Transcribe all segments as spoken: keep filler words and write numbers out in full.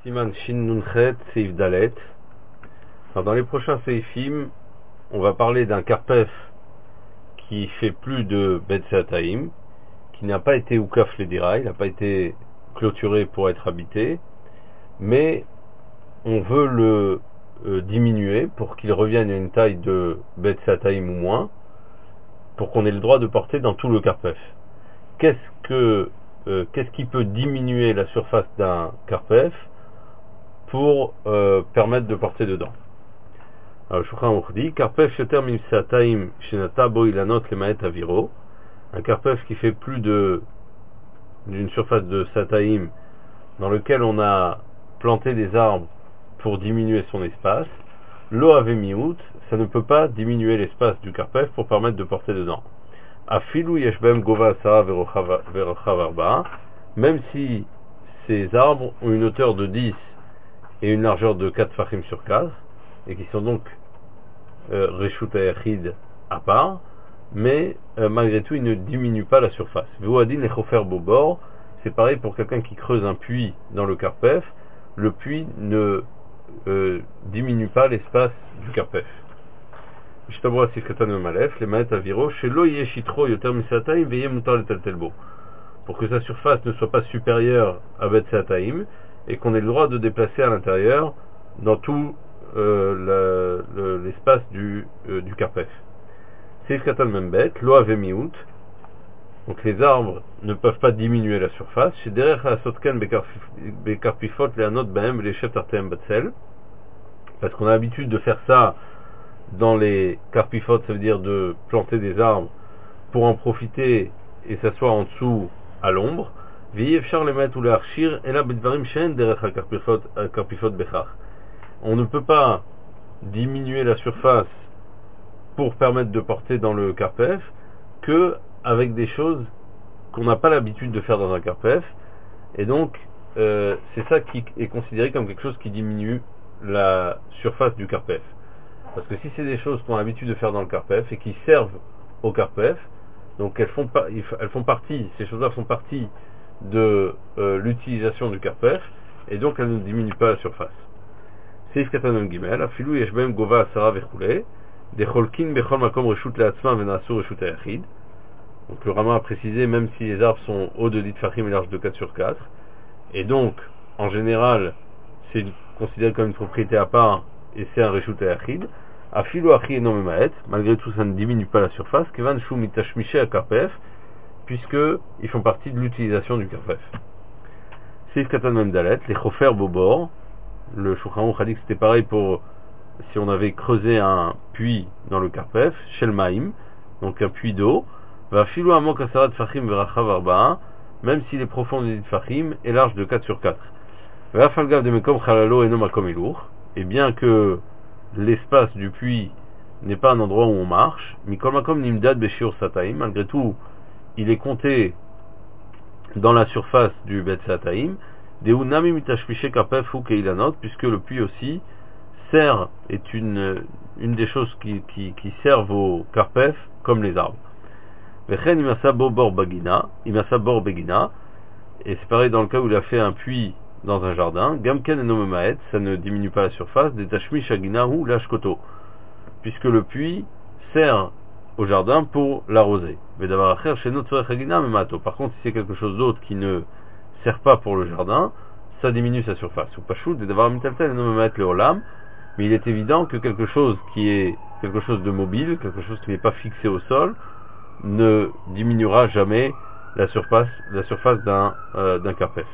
Siman Shin Nunchet Seif Dalet. Alors, dans les prochains Seifim, on va parler d'un karpef qui fait plus de Betseataim, qui n'a pas été Oukaf Ledira, il n'a pas été clôturé pour être habité, mais on veut le euh, diminuer pour qu'il revienne à une taille de Betseataim ou moins, pour qu'on ait le droit de porter dans tout le karpef. Qu'est-ce que euh, qu'est-ce qui peut diminuer la surface d'un karpef pour euh, permettre de porter dedans? Alors, Shulchan Aruch dit karpef shoter mimsataim shenata bo ilanot lemaet aviro, un karpef qui fait plus de d'une surface de sataim dans lequel on a planté des arbres pour diminuer son espace, lo ave miout, ça ne peut pas diminuer l'espace du karpef pour permettre de porter dedans. Afilu yesh bem gova asara verochav arba, même si ces arbres ont une hauteur de dix et une largeur de quatre fachim sur quatre, et qui sont donc euh, reshut hayachid à part, mais euh, malgré tout ils ne diminuent pas la surface. V'uadin lechofer bobor, c'est pareil pour quelqu'un qui creuse un puits dans le karpef, le puits ne euh, diminue pas l'espace du karpef. Mishtabura sifkatan memalef, les maet aviro, shelo yeshitro yoter misataim veye mutar letaltelbo, pour que sa surface ne soit pas supérieure à Betseataim et qu'on ait le droit de déplacer à l'intérieur dans tout euh, la, le, l'espace du, euh, du karpef. Sifkatan membet, lo ave miout, donc les arbres ne peuvent pas diminuer la surface. Chez derech haasotken bekarpifot leanot bahem leshet artem batzel, parce qu'on a l'habitude de faire ça dans les karpifot, ça veut dire de planter des arbres pour en profiter et s'asseoir en dessous à l'ombre. On ne peut pas diminuer la surface pour permettre de porter dans le karpef que avec des choses qu'on n'a pas l'habitude de faire dans un karpef, et donc euh, c'est ça qui est considéré comme quelque chose qui diminue la surface du karpef. Parce que si c'est des choses qu'on a l'habitude de faire dans le karpef et qui servent au karpef, donc elles font, pas, elles font partie, ces choses-là font partie de euh, l'utilisation du karpef, et donc elles ne diminuent pas la surface. Seif katanom gimel, afilu yesh bem gova asara vechule, decholkin bechol makom reshut leatzma venasu reshut hayachid. Donc le Rama a précisé, même si les arbres sont hauts de dix fachim et larges de quatre sur quatre, et donc en général c'est considéré comme une propriété à part et c'est un reshut hayachid. Afilu achi enom emaet, malgré tout ça ne diminue pas la surface, kevan shu mitashmishe a karpef, puisque ils font partie de l'utilisation du karpef. Seif katan mem dalet, les chofer bobor, le Shulchan Aruch a dit que c'était pareil pour si on avait creusé un puits dans le karpef, shel maim, donc un puits d'eau, va afilu amok asarat fachim verachav arba'a, même s'il est profond de dix fachim et large de quatre sur quatre. Va falgav de mekom chalalo enom makom ilour, et bien que l'espace du puits n'est pas un endroit où on marche, mikol makom nimdad beshiur sataim, malgré tout il est compté dans la surface du Betseataim, deunami mitashpishe karpef hu keilanot, puisque le puits aussi sert, est une, une des choses qui, qui, qui servent au karpef comme les arbres. Vechen imasa bor bagina, imasa bor begina, et c'est pareil dans le cas où il a fait un puits dans un jardin, gamken enom maet, ça ne diminue pas la surface, des tashmish agina ou lashkoto, puisque le puits sert au jardin pour l'arroser. Par contre, si c'est quelque chose d'autre qui ne sert pas pour le jardin, ça diminue sa surface. Mais il est évident que quelque chose qui est quelque chose de mobile, quelque chose qui n'est pas fixé au sol, ne diminuera jamais la surface, la surface d'un, euh, d'un karpef.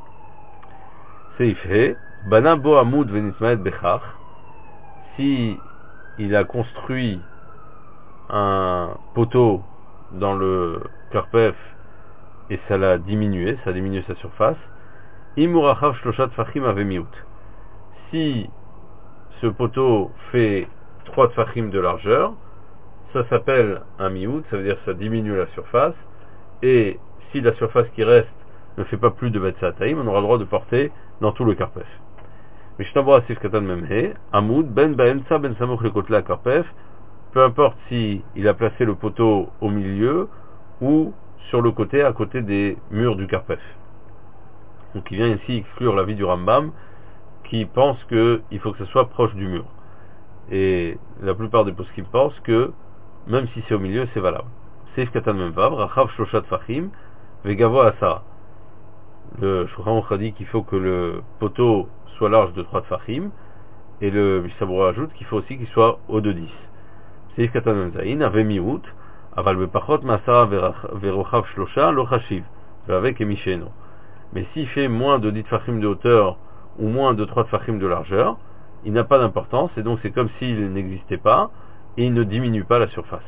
Seifhe, bana bo amud venitmaet bechach, si il a construit un poteau dans le karpef et ça l'a diminué, ça a diminué sa surface. Imurachav shloshat fachim avemiout. Si ce poteau fait trois tfachim de largeur, ça s'appelle un miout, ça veut dire que ça diminue la surface, et si la surface qui reste ne fait pas plus de Betseataim, on aura le droit de porter dans tout le karpef. Mishnabura sif katan memhe, amud ben baemtsa ben samoch lekotla karpef, peu importe si il a placé le poteau au milieu ou sur le côté, à côté des murs du karpef. Donc il vient ici exclure l'avis du Rambam qui pensent qu'il faut que ce soit proche du mur. Et la plupart des poskim pensent que même si c'est au milieu, c'est valable. Seif katan memvav, rachav shloshat fachim, vegavo asara. Le Shulchan Aruch a dit qu'il faut que le poteau soit large de trois tfachim, et le Mishnah Berurah ajoute qu'il faut aussi qu'il soit haut de dix. Seif katan memzayin, ave miut, aval bepachot masara verochav shlosha, lo chashiv, avec emisheno. Mais s'il fait moins de dix tfachim de hauteur, ou moins de trois tfachim de largeur, il n'a pas d'importance, et donc c'est comme s'il n'existait pas, et il ne diminue pas la surface.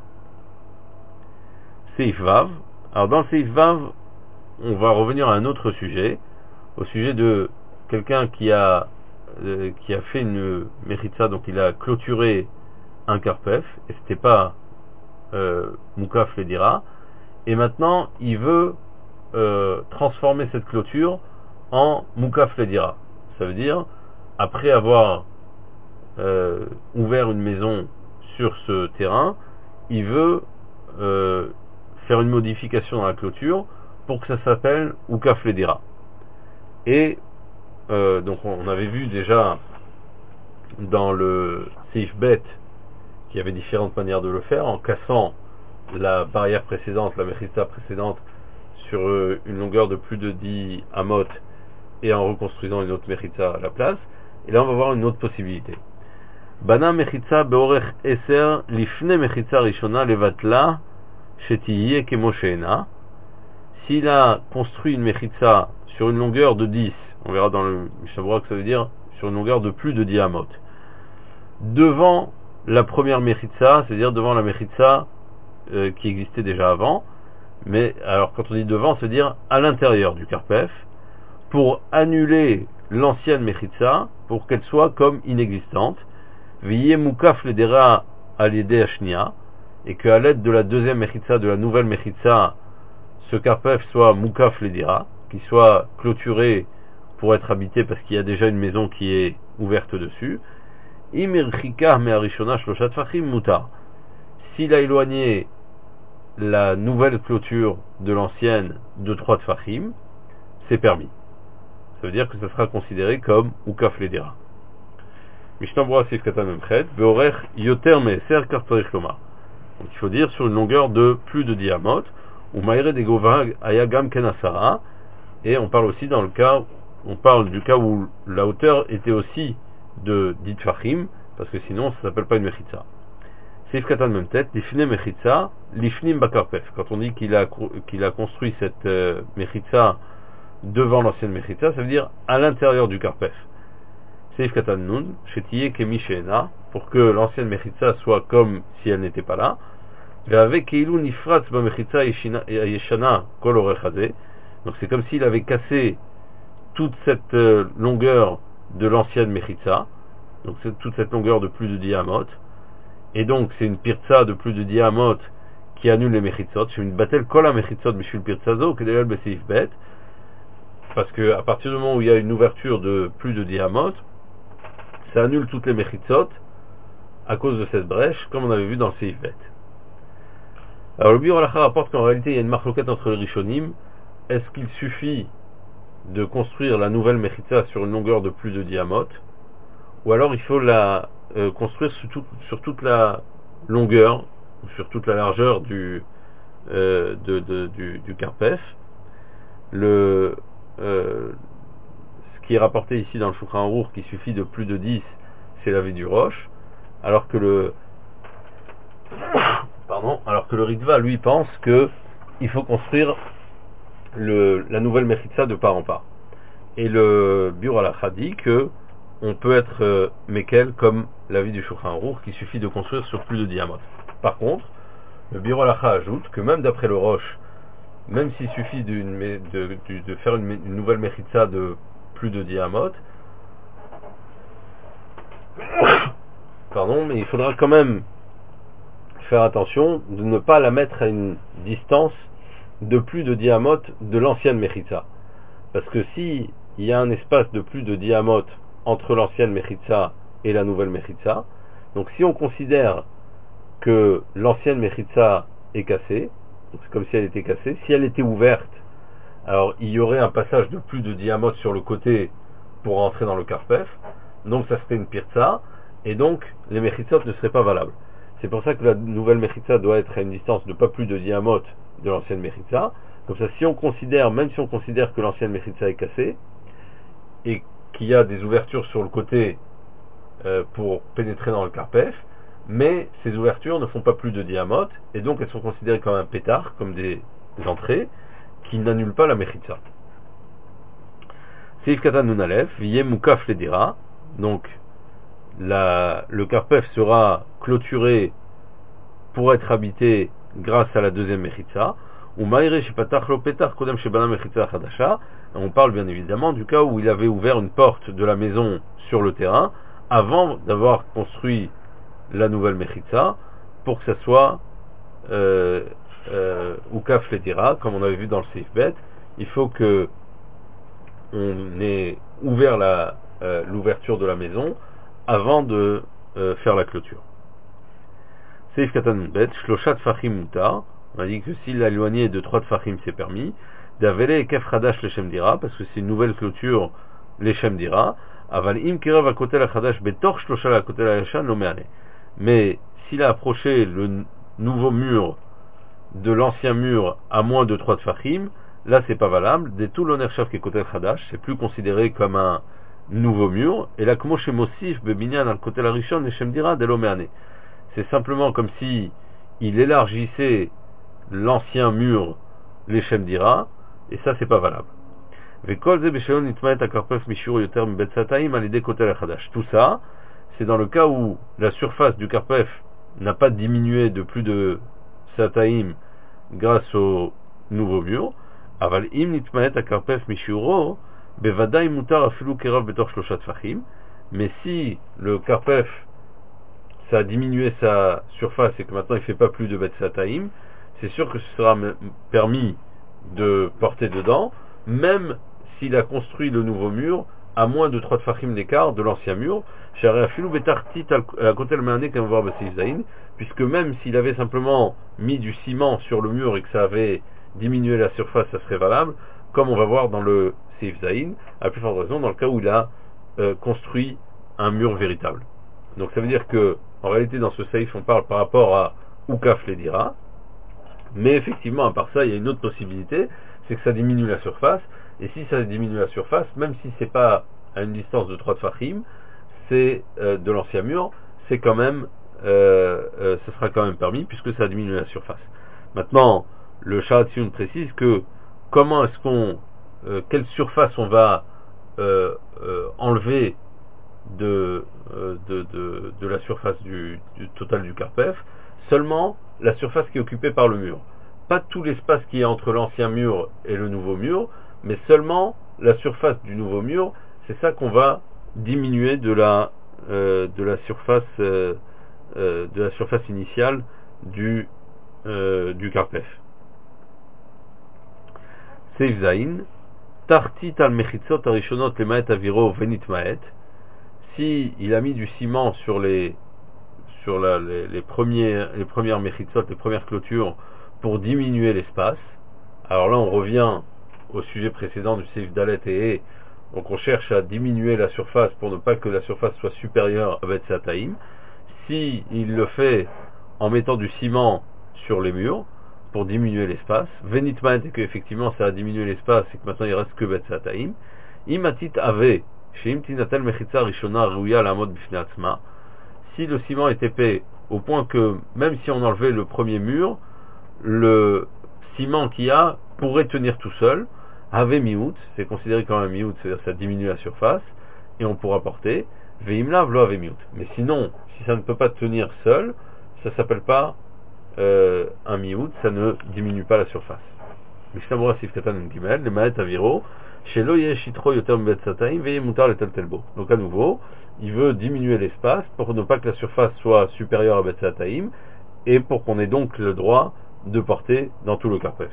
Seif Vav. Alors dans le Seif Vav, on va revenir à un autre sujet, au sujet de quelqu'un qui a euh, qui a fait une mechitza, donc il a clôturé un karpef, et c'était pas euh, Mukaf Ledira, et maintenant il veut euh, transformer cette clôture en Mukaf Ledira. Ça veut dire, après avoir euh, ouvert une maison sur ce terrain, il veut euh, faire une modification dans la clôture pour que ça s'appelle Ukaf Ledira. Et euh, donc on avait vu déjà dans le Seif Bet qu'il y avait différentes manières de le faire, en cassant la barrière précédente, la mechitza précédente, sur euh, une longueur de plus de dix amot, et en reconstruisant une autre mechitza à la place. Et là on va voir une autre possibilité. Bana mechitza beorech eser lifne mechitza rishona levatla shetiye kemosheena. S'il a construit une mechitza sur une longueur de dix, on verra dans le Mishnah Berurah que ça veut dire sur une longueur de plus de dix amot, devant la première mechitza, c'est-à-dire devant la mechitza euh, qui existait déjà avant, mais alors quand on dit devant, c'est dire à l'intérieur du karpef, pour annuler l'ancienne mechitza, pour qu'elle soit comme inexistante, Viye mukaf ledera al-yede ashnia, et qu'à l'aide de la deuxième mechitza, de la nouvelle mechitza, ce karpef soit mukaf ledera, qui soit clôturé pour être habité parce qu'il y a déjà une maison qui est ouverte dessus. Imirchika me'arishona shloshat fachim mutar. S'il a éloigné la nouvelle clôture de l'ancienne de trois tfachim, c'est permis. Ça veut dire que ça sera considéré comme ukaf ledera. Mishnah Berurah Seif Katan Memchet, Beorech Yoter Me'eser Kartorich Lomar. Donc il faut dire sur une longueur de plus de dix amot, ou Maïre de Gova Ayagam Kenasara, et on parle aussi dans le cas, on parle du cas où la hauteur était aussi de dix tfachim, parce que sinon ça s'appelle pas une mechitza. Seif Katan Memtet, Lifne Mechitza, Lifnim Bakarpef. Quand on dit qu'il a, qu'il a construit cette euh, mechitza devant l'ancienne mechitza, ça veut dire à l'intérieur du karpef. Seif Katan Nun, Shetiye Kemi Sheena, pour que l'ancienne mechitza soit comme si elle n'était pas là. Ve'avek Keilu Nifratz ba mechitza Yeshana Kol Orech Hazeh. Donc c'est comme s'il avait cassé toute cette euh, longueur de l'ancienne mechitza, donc c'est toute cette longueur de plus de dix amot, et donc c'est une pirtza de plus de dix amot qui annule les mechitzot. C'est une batel kol ha-mechitzot mishul pirtzazo kedel beseif bet, parce que à partir du moment où il y a une ouverture de plus de dix amot, ça annule toutes les mechitzot à cause de cette brèche, comme on avait vu dans le seif bet. Alors le Biur Halacha rapporte qu'en réalité il y a une marloquette entre les rishonim. Est-ce qu'il suffit de construire la nouvelle mechitza sur une longueur de plus de dix amot, ou alors il faut la euh, construire sur, tout, sur toute la longueur, ou sur toute la largeur du, euh, de, de, du, du karpef. Le, euh, ce qui est rapporté ici dans le Shulchan Aruch, qu'il suffit de plus de dix, c'est la vie du roche, alors que le pardon, alors que le Ritva lui pense que il faut construire le, la nouvelle mechitza de part en part. Et le Biur Halacha dit que on peut être euh, mekel comme l'avis du Shulchan Aruch, qu'il suffit de construire sur plus de dix amot. Par contre, le Biur Halacha ajoute que même d'après le Roche, même s'il suffit d'une, de, de, de faire une, une nouvelle mechitza de plus de dix amot, pardon, mais il faudra quand même faire attention de ne pas la mettre à une distance de plus de dix amot de l'ancienne mechitza. Parce que si il y a un espace de plus de dix amot entre l'ancienne mechitza et la nouvelle mechitza, donc si on considère que l'ancienne mechitza est cassée, donc c'est comme si elle était cassée, si elle était ouverte, alors il y aurait un passage de plus de dix amot sur le côté pour rentrer dans le Karpef, donc ça serait une pirza, et donc les Mechitzot ne seraient pas valables. C'est pour ça que la nouvelle Mechitza doit être à une distance de pas plus de diamot de l'ancienne Mechitza. Comme ça, si on considère, même si on considère que l'ancienne Mechitza est cassée, et qu'il y a des ouvertures sur le côté euh, pour pénétrer dans le Karpef, mais ces ouvertures ne font pas plus de diamot, et donc elles sont considérées comme un pétard, comme des, des entrées, qui n'annulent pas la Mechitza. Seif Katan Nunalef, Viyem Mukaf Ledira, donc la, le Karpef sera clôturé pour être habité grâce à la deuxième Mechitza. Ou Maïre Shepatach Lo Petach Kodem Shebana Mechitza Chadasha. On parle bien évidemment du cas où il avait ouvert une porte de la maison sur le terrain avant d'avoir construit la nouvelle Mechitza pour que ça soit euh, euh, Ukaf Ledira, comme on avait vu dans le Seif Bet. Il faut que on ait ouvert la, euh, l'ouverture de la maison avant de euh, faire la clôture. Seif Katan Bet, Shloshat Fachim Mutar. On a dit que s'il l'a éloigné de trois Tfachim, c'est permis. D'Avele et Kef Chadash Leshem Dira, parce que c'est une nouvelle clôture, Leshem Dira. Aval Im Kirav Akotel Achadash Betor Shloshal Akotel Ayashan Lomeane. Mais s'il a approché le nouveau mur de l'ancien mur à moins de trois Tfachim, là c'est pas valable. Des tout l'onershav qui est Kotel Chadash, c'est plus considéré comme un nouveau mur. Et là, Kmo Shemosif Bebinyan Al Kotel Arishon Leshem Dira de Lomeane. C'est simplement comme si il élargissait l'ancien mur, l'Eshem Dira, et ça c'est pas valable. Tout ça, c'est dans le cas où la surface du Karpef n'a pas diminué de plus de Sataim grâce au nouveau mur. Aval im nitmaet akarpef mishuro bevadai mutar afilu kerav betor shloshat fachim. Mais si le Karpef ça a diminué sa surface et que maintenant il fait pas plus de bet sataim, c'est sûr que ce sera permis de porter dedans, même s'il a construit le nouveau mur à moins de trois tfachim d'écart de l'ancien mur, puisque même s'il avait simplement mis du ciment sur le mur et que ça avait diminué la surface, ça serait valable, comme on va voir dans le Seif Zayin, à plus forte raison dans le cas où il a euh, construit un mur véritable. Donc ça veut dire que en réalité dans ce Seif on parle par rapport à Ukaf Ledira, mais effectivement à part ça il y a une autre possibilité, c'est que ça diminue la surface, et si ça diminue la surface, même si c'est pas à une distance de trois tfachim, c'est euh, de l'ancien mur, c'est quand même euh, euh, ce sera quand même permis puisque ça diminue la surface. Maintenant le Sharatzion précise que comment est-ce qu'on euh, quelle surface on va euh, euh, enlever De, de, de, de la surface du, du total du Karpef, seulement la surface qui est occupée par le mur. Pas tout l'espace qui est entre l'ancien mur et le nouveau mur, mais seulement la surface du nouveau mur, c'est ça qu'on va diminuer de la, euh, de la surface euh, euh, de la surface initiale du, euh, du Karpef. Seif Zayin, Tartit al mechitzot arishonot lemaet aviro venit maet. Si il a mis du ciment sur les sur la, les, les premiers les premières mechitzot, les premières clôtures pour diminuer l'espace, alors là on revient au sujet précédent du Seif Dalet et donc on cherche à diminuer la surface pour ne pas que la surface soit supérieure à Bet Sataim. Si il le fait en mettant du ciment sur les murs pour diminuer l'espace, Venitman et que effectivement ça a diminué l'espace et que maintenant il reste que Bet Sataim, Imatit Ave. Si le ciment est épais au point que même si on enlevait le premier mur, le ciment qu'il y a pourrait tenir tout seul, Ave miout, c'est considéré comme un miout, c'est-à-dire ça diminue la surface, et on pourra porter, Veimla vlo ave miout. Mais sinon, si ça ne peut pas tenir seul, ça s'appelle pas euh, un miout, ça ne diminue pas la surface. Mishnah Sif Katan Gimel, le Maet Aviro, donc à nouveau, il veut diminuer l'espace pour ne pas que la surface soit supérieure à Bet Sataim et pour qu'on ait donc le droit de porter dans tout le Karpef.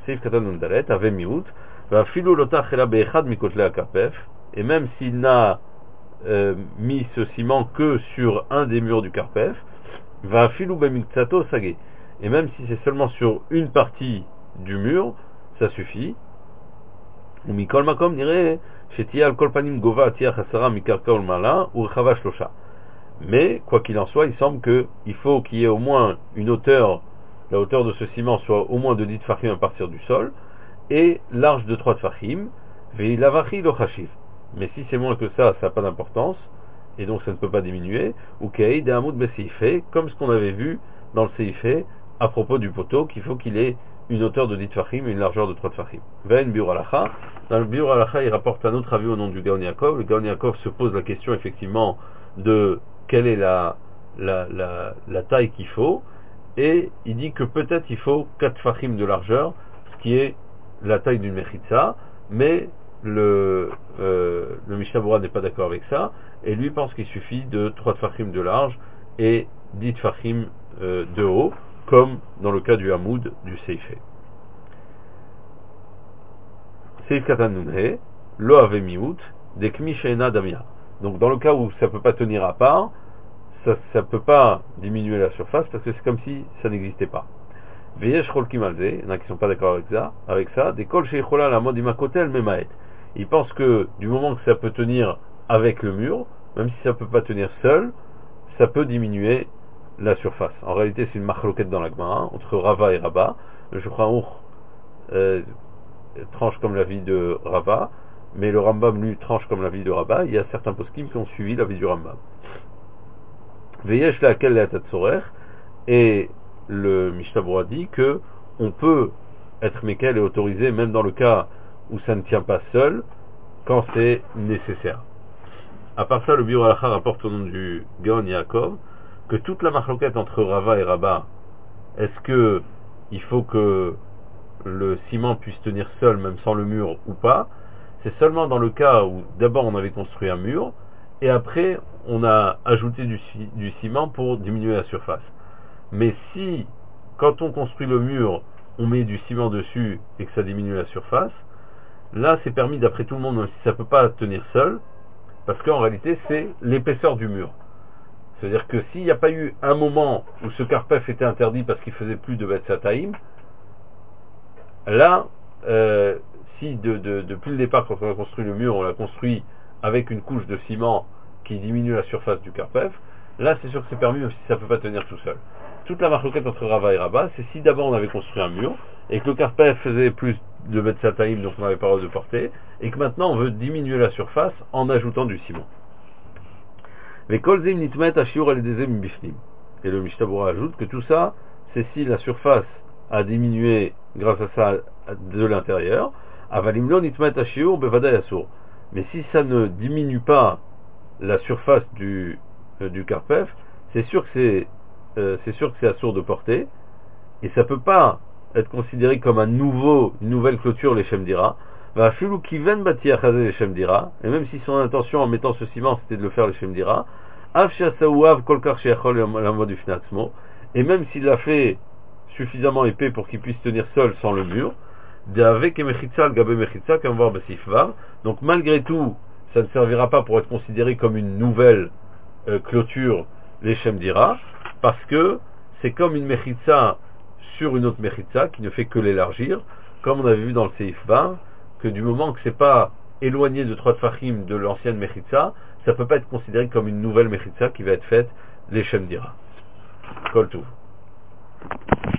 Et même s'il n'a euh, mis ce ciment que sur un des murs du Karpef, va filou bemiktato sagé. Et même si c'est seulement sur une partie du mur, ça suffit. Ou mikol makom dirait shetia al kol panim gova atia chasara mikarka ulmala ou rechava shlosha. Mais quoi qu'il en soit, il semble que il faut qu'il y ait au moins une hauteur, la hauteur de ce ciment soit au moins de dix tfachim à partir du sol et large de trois tfachim. Veilavachi lo chashiv. Mais si c'est moins que ça, ça n'a pas d'importance et donc ça ne peut pas diminuer. Ou kei de hamoud beseifé, comme ce qu'on avait vu dans le seifé à propos du poteau, qu'il faut qu'il ait une hauteur de dix tfachim et une largeur de trois tfachim. Vein biur alacha. Dans le biur alacha, il rapporte un autre avis au nom du Gaon Yaakov. Le Gaon Yaakov se pose la question effectivement de quelle est la, la, la, la taille qu'il faut, et il dit que peut-être il faut quatre tfachim de largeur, ce qui est la taille d'une mechitza, mais le, euh, le Mishnah Berurah n'est pas d'accord avec ça, et lui pense qu'il suffit de trois tfachim de large et dix tfachim euh, de haut, comme dans le cas du Hamoud du Seifé. Seif Katan Nunhe, Lo Ave Miout, Dekmi Sheena Damia. Donc dans le cas où ça ne peut pas tenir à part, ça ne peut pas diminuer la surface parce que c'est comme si ça n'existait pas. Veyesh Cholkim Alze, il y en a qui ne sont pas d'accord avec ça, avec ça, des Kol Sheichola la mode Imakotel Memaet. Ils pensent que du moment que ça peut tenir avec le mur, même si ça ne peut pas tenir seul, ça peut diminuer la surface. En réalité, c'est une machloquette dans la Gemara, entre Rava et Rabba. Le Shulchan Aruch euh, tranche comme l'avis de Rava, mais le Rambam lui tranche comme l'avis de Rabba. Il y a certains poskim qui ont suivi l'avis du Rambam. Veyesh laquelle la tatzorer, et le Mishnah Berurah dit que on peut être mekel et autorisé même dans le cas où ça ne tient pas seul, quand c'est nécessaire. À part ça, le Biur Halacha rapporte au nom du Gaon Yaakov que toute la machloquette entre Rava et Rabba, est-ce que il faut que le ciment puisse tenir seul même sans le mur ou pas, c'est seulement dans le cas où d'abord on avait construit un mur et après on a ajouté du, du ciment pour diminuer la surface. Mais si quand on construit le mur on met du ciment dessus et que ça diminue la surface, là c'est permis d'après tout le monde, même si ça ne peut pas tenir seul, parce qu'en réalité c'est l'épaisseur du mur. C'est-à-dire que s'il n'y a pas eu un moment où ce carpef était interdit parce qu'il faisait plus de Bet Sataim, là, euh, si de, de, depuis le départ, quand on a construit le mur, on l'a construit avec une couche de ciment qui diminue la surface du carpef, là c'est sûr que c'est permis même si ça ne peut pas tenir tout seul. Toute la marloquette entre Rava et Rabba, c'est si d'abord on avait construit un mur et que le carpef faisait plus de Bet Sataim, donc on n'avait pas le droit de porter, et que maintenant on veut diminuer la surface en ajoutant du ciment. Et le Mishnah Berurah ajoute que tout ça, c'est si la surface a diminué grâce à ça de l'intérieur. Mais si ça ne diminue pas la surface du, euh, du carpef, c'est sûr que c'est euh, c'est sûr que c'est assourd de porter, et ça peut pas être considéré comme un nouveau, une nouvelle clôture les Shem Dira. Et même si son intention en mettant ce ciment c'était de le faire les Shem Dira, et même s'il l'a fait suffisamment épais pour qu'il puisse tenir seul sans le mur, donc malgré tout ça ne servira pas pour être considéré comme une nouvelle euh, clôture les Shem Dira, parce que c'est comme une mechitza sur une autre mechitza qui ne fait que l'élargir, comme on avait vu dans le Seif vingt, que du moment que c'est pas éloigné de trois tfachim de l'ancienne mechitza, ça peut pas être considéré comme une nouvelle mechitza qui va être faite les Shem Dira. Kol Tuv.